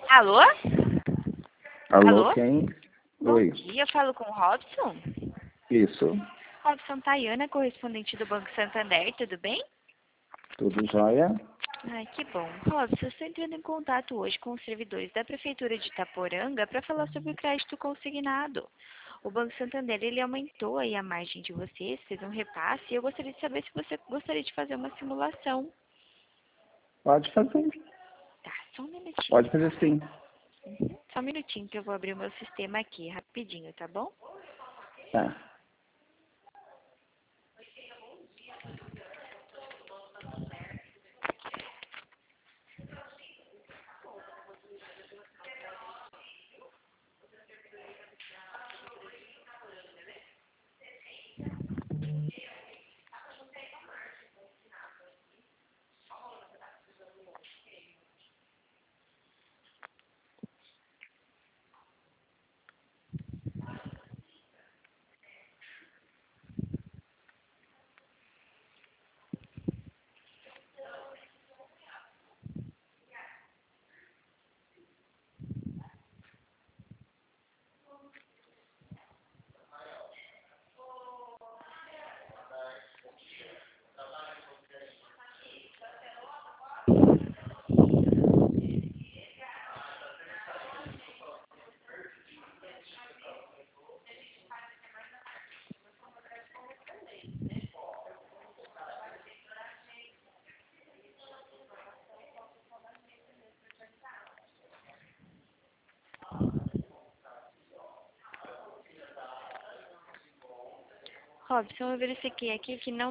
Alô? Alô, quem? Oi. Bom dia, eu falo com o Robson. Isso. Robson, Tayana, correspondente do Banco Santander, tudo bem? Tudo jóia? Ai, que bom. Robson, eu estou entrando em contato hoje com os servidores da Prefeitura de Itaporanga para falar sobre o crédito consignado. O Banco Santander, ele aumentou aí a margem de vocês, fez um repasse, e eu gostaria de saber se você gostaria de fazer uma simulação. Pode fazer. Tá, só um minutinho. Pode fazer sim. Só um minutinho que eu vou abrir o meu sistema aqui, rapidinho, tá bom? Tá. Robson, eu verifiquei aqui que não